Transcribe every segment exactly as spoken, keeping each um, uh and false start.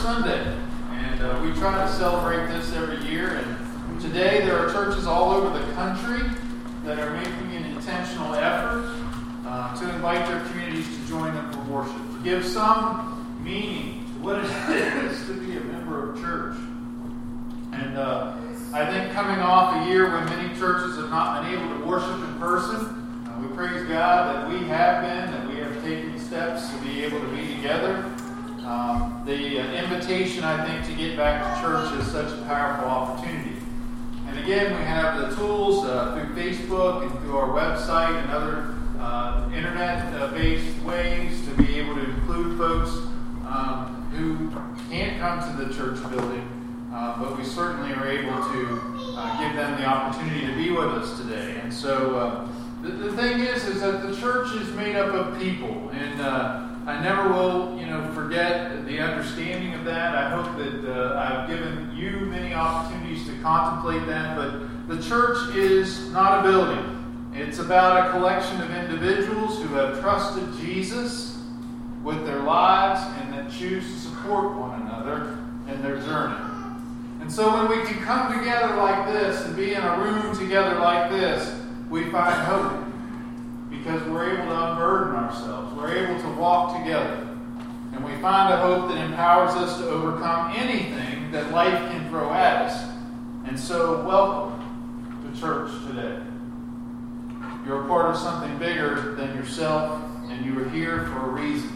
Sunday, and uh, we try to celebrate this every year. And today there are churches all over the country that are making an intentional effort uh, to invite their communities to join them for worship, to give some meaning to what it is to be a member of church. And uh, I think coming off a year when many churches have not been able to worship in person, uh, we praise God that we have been, that we have taken steps to be able to be together. Um, the uh, invitation, I think, to get back to church is such a powerful opportunity. And again, we have the tools uh, through Facebook and through our website and other uh, internet-based ways to be able to include folks um, who can't come to the church building, uh, but we certainly are able to uh, give them the opportunity to be with us today. And so uh, the, the thing is, is that the church is made up of people, and uh, I never will, you know, forget the understanding of that. I hope that uh, I've given you many opportunities to contemplate that. But the church is not a building. It's about a collection of individuals who have trusted Jesus with their lives and that choose to support one another in their journey. And so when we can come together like this and be in a room together like this, we find hope. Because we're able to unburden ourselves. We're able to walk together. And we find a hope that empowers us to overcome anything that life can throw at us. And so, welcome to church today. You're a part of something bigger than yourself, and you are here for a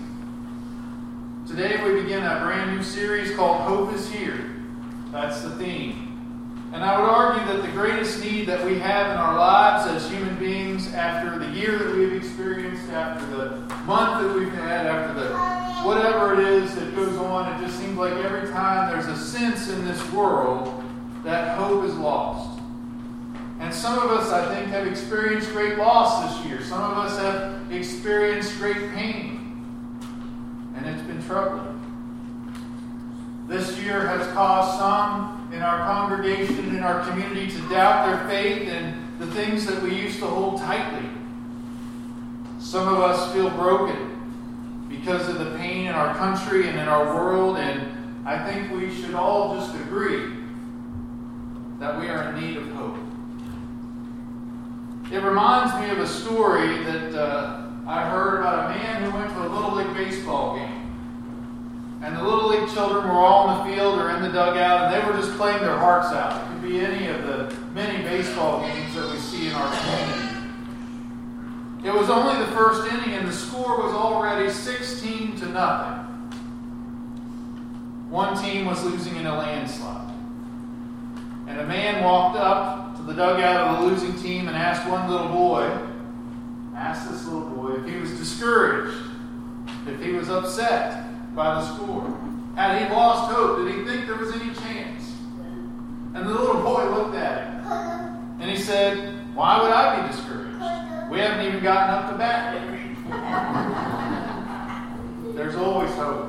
reason. Today we begin a brand new series called Hope is Here. That's the theme. And I would argue that the greatest need that we have in our lives as human beings, after the year that we've experienced, after the month that we've had, after the whatever it is that goes on, it just seems like every time there's a sense in this world that hope is lost. And some of us, I think, have experienced great loss this year. Some of us have experienced great pain. And it's been troubling. This year has caused some in our congregation, in our community, to doubt their faith and the things that we used to hold tightly. Some of us feel broken because of the pain in our country and in our world, and I think we should all just agree that we are in need of hope. It reminds me of a story that uh, I heard about a man who went to a Little League baseball game. And the Little League children were all in the field or in the dugout, and they were just playing their hearts out. It could be any of the many baseball games that we see in our community. It was only the first inning, and the score was already sixteen to nothing. One team was losing in a landslide. And a man walked up to the dugout of the losing team and asked one little boy, asked this little boy if he was discouraged, if he was upset by the score. Had he lost hope? Did he think there was any chance? And the little boy looked at him and he said, "Why would I be discouraged? We haven't even gotten up to bat yet." There's always hope.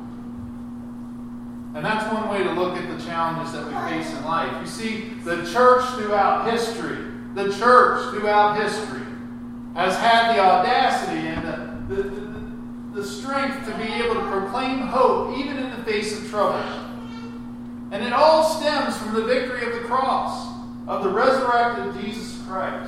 And that's one way to look at the challenges that we face in life. You see, the church throughout history, the church throughout history has had the audacity and the, the, the the strength to be able to proclaim hope even in the face of trouble. And it all stems from the victory of the cross, of the resurrected Jesus Christ.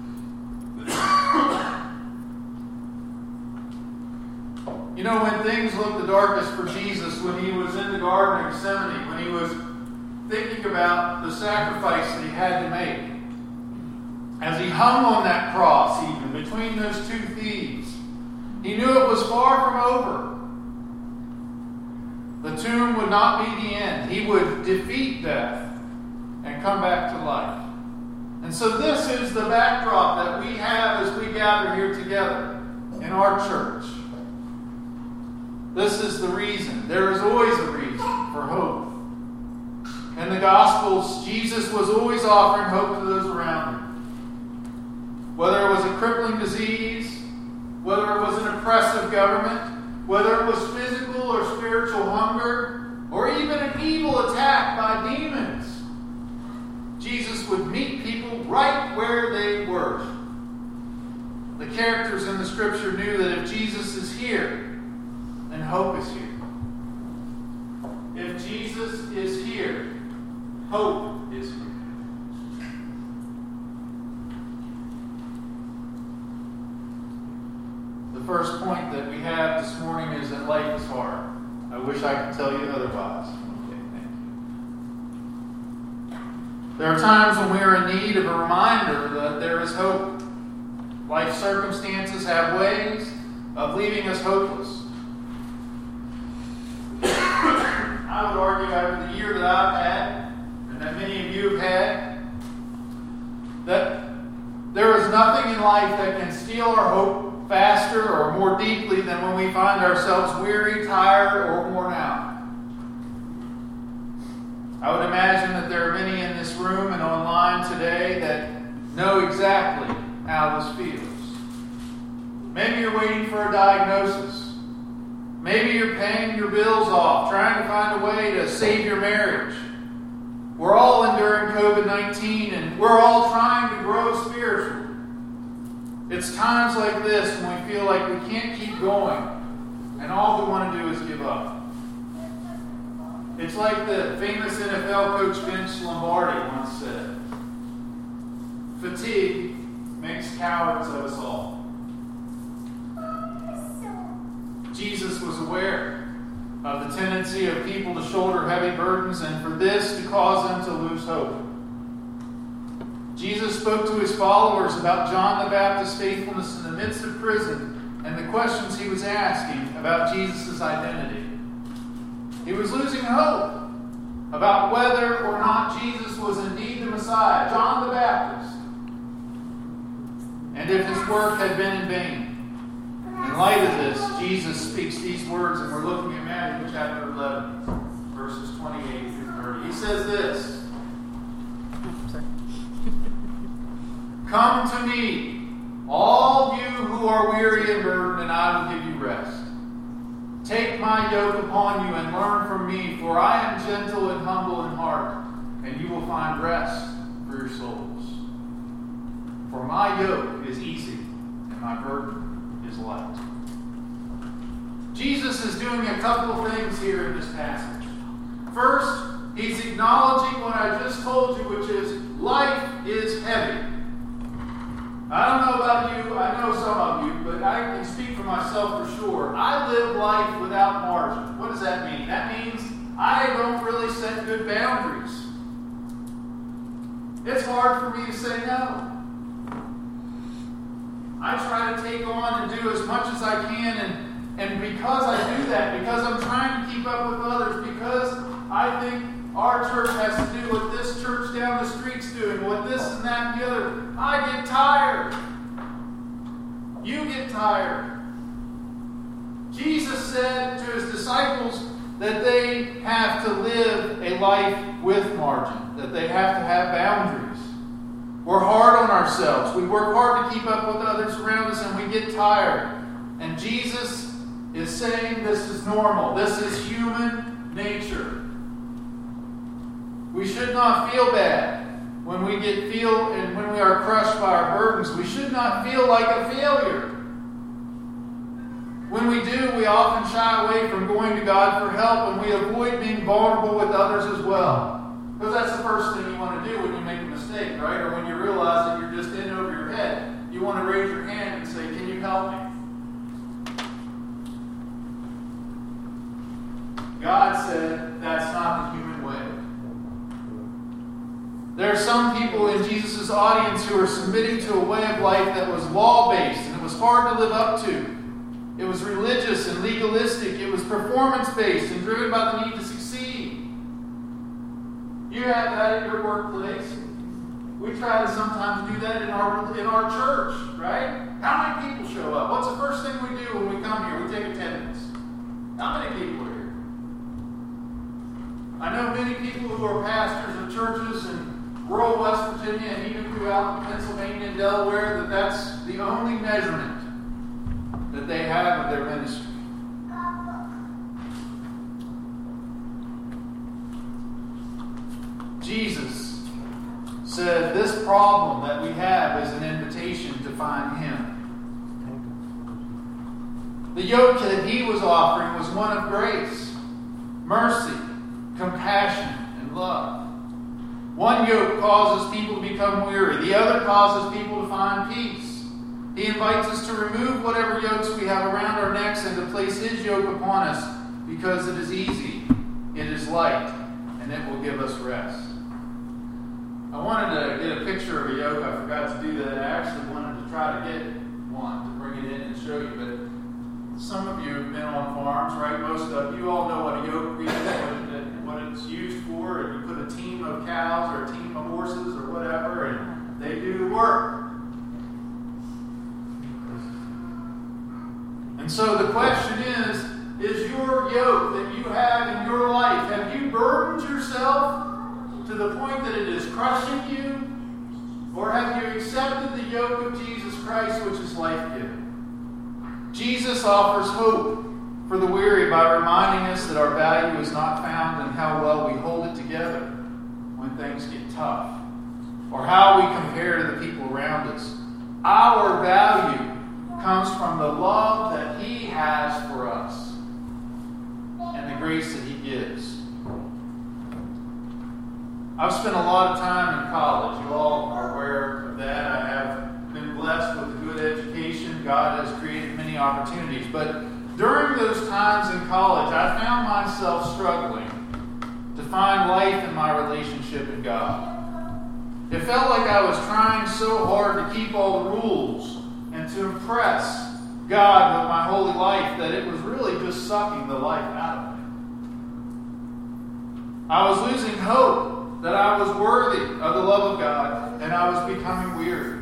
You know, when things looked the darkest for Jesus, when he was in the Garden of Gethsemane, when he was thinking about the sacrifice that he had to make, as he hung on that cross, even between those two thieves, he knew it was far from over. The tomb would not be the end. He would defeat death and come back to life. And so this is the backdrop that we have as we gather here together in our church. This is the reason. There is always a reason for hope. In the Gospels, Jesus was always offering hope to those around him. Whether it was a crippling disease, whether it was an oppressive government, whether it was physical or spiritual hunger, or even an evil attack by demons, Jesus would meet people right where they were. The characters in the Scripture knew that if Jesus is here, then hope is here. If Jesus is here, hope is here. The first point that we have this morning is that life is hard. I wish I could tell you otherwise. Okay, thank you. There are times when we are in need of a reminder that there is hope. Life circumstances have ways of leaving us hopeless. I would argue after the year that I've had, and that many of you have had, that there is nothing in life that can steal our hope faster or more deeply than when we find ourselves weary, tired, or worn out. I would imagine that there are many in this room and online today that know exactly how this feels. Maybe you're waiting for a diagnosis. Maybe you're paying your bills off, trying to find a way to save your marriage. We're all enduring covid nineteen, and we're all trying to grow spiritually. It's times like this when we feel like we can't keep going, and all we want to do is give up. It's like the famous N F L coach Vince Lombardi once said, "Fatigue makes cowards of us all." Jesus was aware of the tendency of people to shoulder heavy burdens and for this to cause them to lose hope. Jesus spoke to his followers about John the Baptist's faithfulness in the midst of prison and the questions he was asking about Jesus' identity. He was losing hope about whether or not Jesus was indeed the Messiah, John the Baptist, and if his work had been in vain. In light of this, Jesus speaks these words, and we're looking at Matthew chapter eleven, verses twenty-eight through thirty. He says this, "Come to me, all you who are weary and burdened, and I will give you rest. Take my yoke upon you and learn from me, for I am gentle and humble in heart, and you will find rest for your souls. For my yoke is easy, and my burden is light." Jesus is doing a couple of things here in this passage. First, he's acknowledging what I just told you, which is life is heavy. I don't know about you, I know some of you, but I can speak for myself for sure. I live life without margin. What does that mean? That means I don't really set good boundaries. It's hard for me to say no. I try to take on and do as much as I can, and, and because I do that, because I'm trying to keep up with others, because I think our church has to do what this church down the street's doing, what this and that and the other, I get tired. You get tired. Jesus said to his disciples that they have to live a life with margin, that they have to have boundaries. We're hard on ourselves. We work hard to keep up with others around us, and we get tired. And Jesus is saying this is normal. This is human nature. We should not feel bad when we get feel and when we are crushed by our burdens. We should not feel like a failure. When we do, we often shy away from going to God for help, and we avoid being vulnerable with others as well. Because that's the first thing you want to do when you make a mistake, right? Or when you realize that you're just in over your head. You want to raise your hand and say, "Can you help me?" God said that's not the human way. There are some people in Jesus' audience who are submitting to a way of life that was law-based, and it was hard to live up to. It was religious and legalistic. It was performance-based and driven by the need to succeed. You have that at your workplace. We try to sometimes do that in our in our church, right? How many people show up? What's the first thing we do when we come here? We take attendance. How many people are here? I know many people who are pastors of churches in rural West Virginia and even throughout Pennsylvania and Delaware that that's the only measurement that they have of their ministry. Jesus said this problem that we have is an invitation to find Him. The yoke that He was offering was one of grace, mercy, compassion and love. One yoke causes people to become weary. The other causes people to find peace. He invites us to remove whatever yokes we have around our necks and to place His yoke upon us because it is easy, it is light, and it will give us rest. I wanted to get a picture of a yoke. I forgot to do that. I actually wanted to try to get one to bring it in and show you, but some of you have been on farms, right? Most of you all know what a yoke is, what, it, what it's used for, and you put a team of cows or a team of horses or whatever, and they do the work. And so the question is, is your yoke that you have in your life, have you burdened yourself to the point that it is crushing you? Or have you accepted the yoke of Jesus Christ, which is life-giving? Jesus offers hope for the weary by reminding us that our value is not found in how well we hold it together when things get tough, or how we compare to the people around us. Our value comes from the love that He has for us and the grace that He gives. I've spent a lot of time in college. You all are aware of that. I have been blessed with a good education. God has created many opportunities. But during those times in college, I found myself struggling to find life in my relationship with God. It felt like I was trying so hard to keep all the rules and to impress God with my holy life that it was really just sucking the life out of me. I was losing hope that I was worthy of the love of God, and I was becoming weary.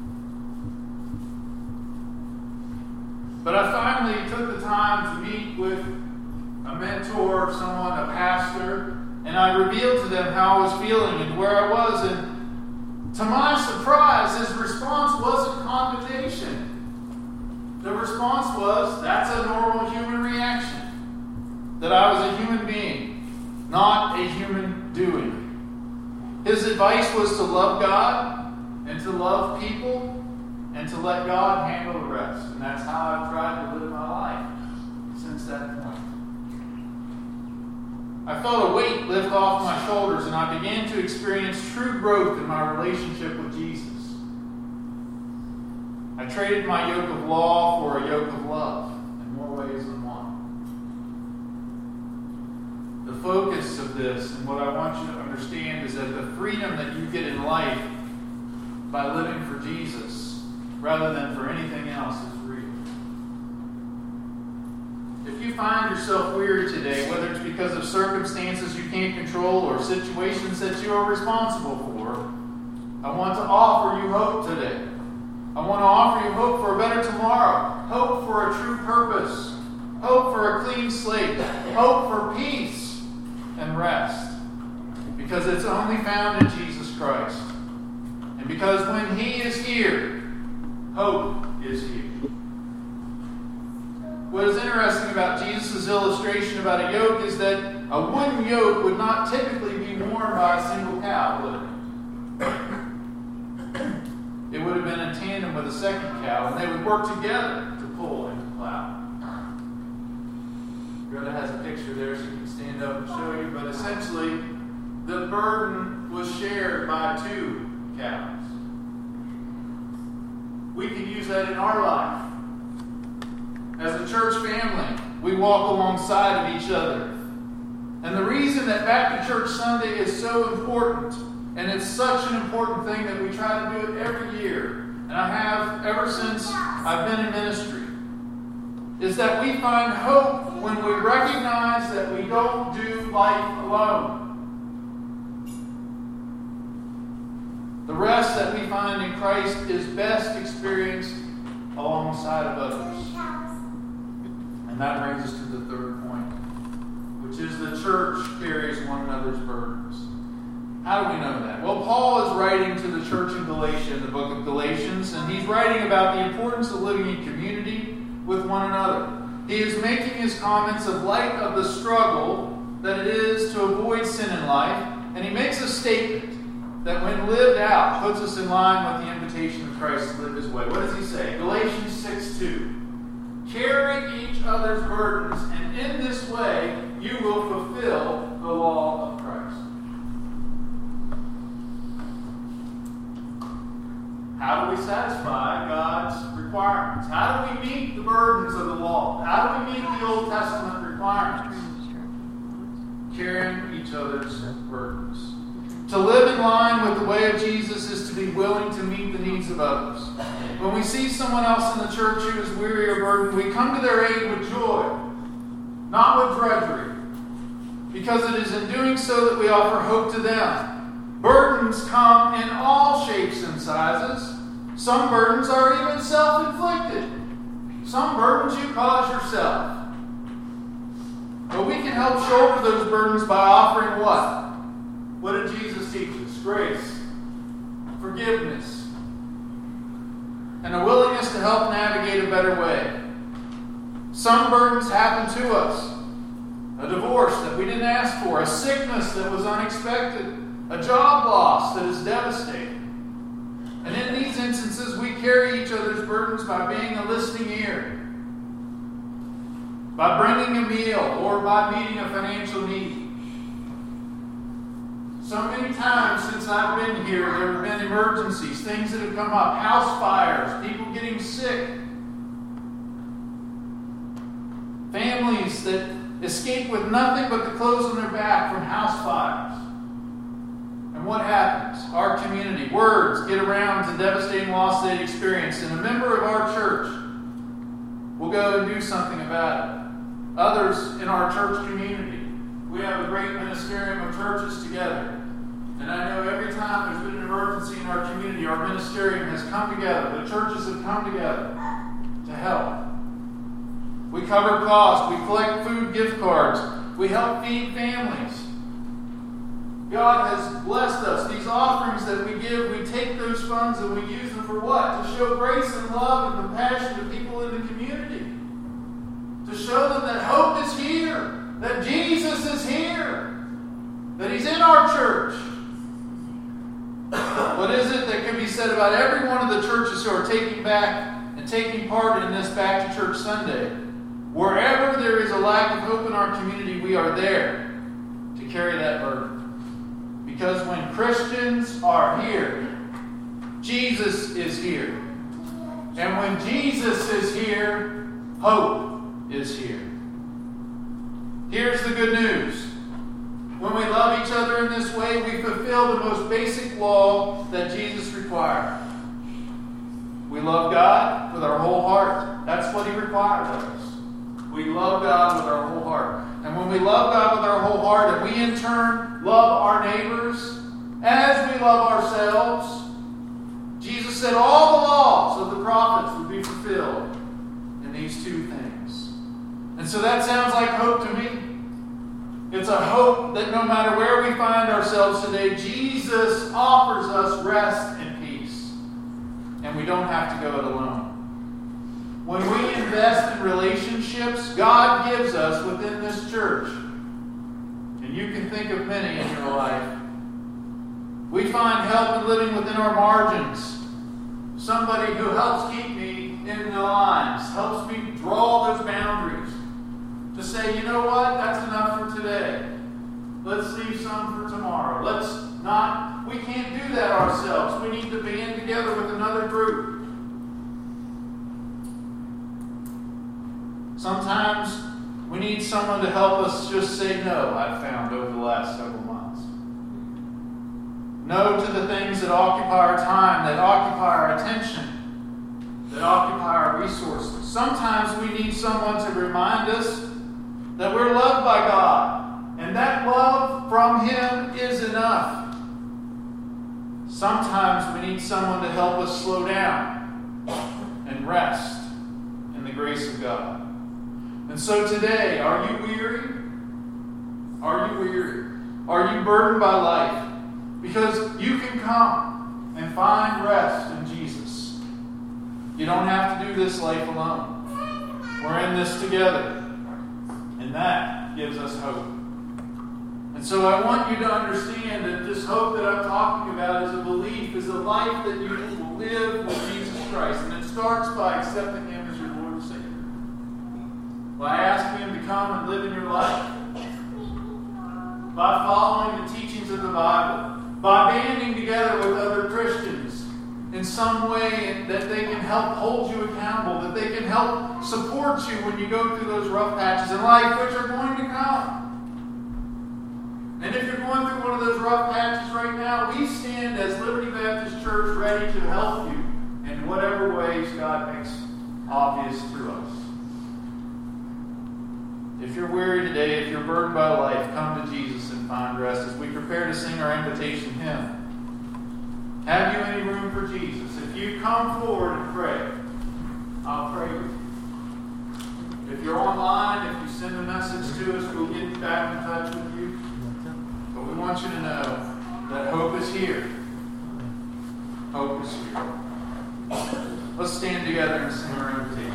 But I finally took the time to meet with a mentor, someone, a pastor, and I revealed to them how I was feeling and where I was, and to my surprise, his response wasn't condemnation. The response was, that's a normal human reaction. That I was a human being, not a human doing. His advice was to love God and to love people and to let God handle the rest. And that's how I've tried to live my life since that point. I felt a weight lift off my shoulders and I began to experience true growth in my relationship with Jesus. I traded my yoke of law for a yoke of love in more ways than one. The focus of this and what I want you to understand is that the freedom that you get in life by living for Jesus rather than for anything else is real. If you find yourself weary today, whether it's because of circumstances you can't control or situations that you are responsible for, I want to offer you hope today. I want to offer you hope for a better tomorrow, hope for a true purpose, hope for a clean slate, hope for peace and rest. Because it's only found in Jesus Christ. And because when He is here, hope is here. What is interesting about Jesus' illustration about a yoke is that a wooden yoke would not typically be worn by a single cow, would it? It would have been in tandem with a second cow, and they would work together to pull and to plow. Greta has a picture there, so you can stand up and show you, but essentially, the burden was shared by two cows. We can use that in our life. As a church family, we walk alongside of each other. And the reason that Back to Church Sunday is so important, and it's such an important thing that we try to do it every year, and I have ever since I've been in ministry, is that we find hope when we recognize that we don't do life alone. The rest that we find in Christ is best experienced alongside of others. And that brings us to the third point, which is the church carries one another's burdens. How do we know that? Well, Paul is writing to the church in Galatia, in the book of Galatians, and he's writing about the importance of living in community with one another. He is making his comments of light of the struggle that it is to avoid sin in life, and he makes a statement that when lived out puts us in line with the invitation of Christ to live His way. What does he say? Galatians six two. Carry each other's burdens, and in this way you will fulfill the law do we satisfy God's requirements? How do we meet the burdens of the law? How do we meet the Old Testament requirements? Carrying each other's burdens. To live in line with the way of Jesus is to be willing to meet the needs of others. When we see someone else in the church who is weary or burdened, we come to their aid with joy, not with drudgery, because it is in doing so that we offer hope to them. Burdens come in all shapes and sizes. Some burdens are even self-inflicted. Some burdens you cause yourself. But we can help shoulder those burdens by offering what? What did Jesus teach us? Grace, forgiveness, and a willingness to help navigate a better way. Some burdens happen to us. A divorce that we didn't ask for, a sickness that was unexpected, a job loss that is devastating. And in these instances, we carry each other's burdens by being a listening ear, by bringing a meal, or by meeting a financial need. So many times since I've been here, there have been emergencies, things that have come up, house fires, people getting sick, families that escape with nothing but the clothes on their back from house fires. And what happens? Our community, words get around the devastating loss they experienced, and a member of our church will go and do something about it. Others in our church community, we have a great ministerium of churches together. And I know every time there's been an emergency in our community, our ministerium has come together. The churches have come together to help. We cover costs. We collect food gift cards. We help feed families. God has blessed us. These offerings that we give, we take those funds and we use them for what? To show grace and love and compassion to people in the community. To show them that hope is here. That Jesus is here. That He's in our church. What is it that can be said about every one of the churches who are taking back and taking part in this Back to Church Sunday? Wherever there is a lack of hope in our community, we are there to carry that burden. Because when Christians are here, Jesus is here. And when Jesus is here, hope is here. Here's the good news. When we love each other in this way, we fulfill the most basic law that Jesus required. We love God with our whole heart. That's what He required of us. We love God with our whole heart. And when we love God with our whole heart, and we in turn love our neighbors as we love ourselves, Jesus said all the laws of the prophets would be fulfilled in these two things. And so that sounds like hope to me. It's a hope that no matter where we find ourselves today, Jesus offers us rest and peace. And we don't have to go it alone. When we invest in relationships, God gives us within this church. And you can think of many in your life. We find help in living within our margins. Somebody who helps keep me in the lines, helps me draw those boundaries. To say, you know what, that's enough for today. Let's leave some for tomorrow. Let's not, we can't do that ourselves. We need to be in together with another group. Sometimes we need someone to help us just say no, I've found over the last several months. No to the things that occupy our time, that occupy our attention, that occupy our resources. Sometimes we need someone to remind us that we're loved by God, and that love from Him is enough. Sometimes we need someone to help us slow down and rest in the grace of God. And so today, are you weary? Are you weary? Are you burdened by life? Because you can come and find rest in Jesus. You don't have to do this life alone. We're in this together. And that gives us hope. And so I want you to understand that this hope that I'm talking about is a belief, is a life that you will live with Jesus Christ. And it starts by accepting Him as your Lord and Savior. By asking Him to come and live in your life. By following the teachings of the Bible. By banding together with other Christians in some way that they can help hold you accountable, that they can help support you when you go through those rough patches in life, which are going to come. And if you're going through one of those rough patches right now, we stand as Liberty Baptist Church ready to help you in whatever ways God makes obvious to us. If you're weary today, if you're burdened by life, come to Jesus and find rest as we prepare to sing our invitation hymn. Have you any room for Jesus? If you come forward and pray, I'll pray with you. If you're online, if you send a message to us, we'll get back in touch with you. But we want you to know that hope is here. Hope is here. Let's stand together and sing our invitation.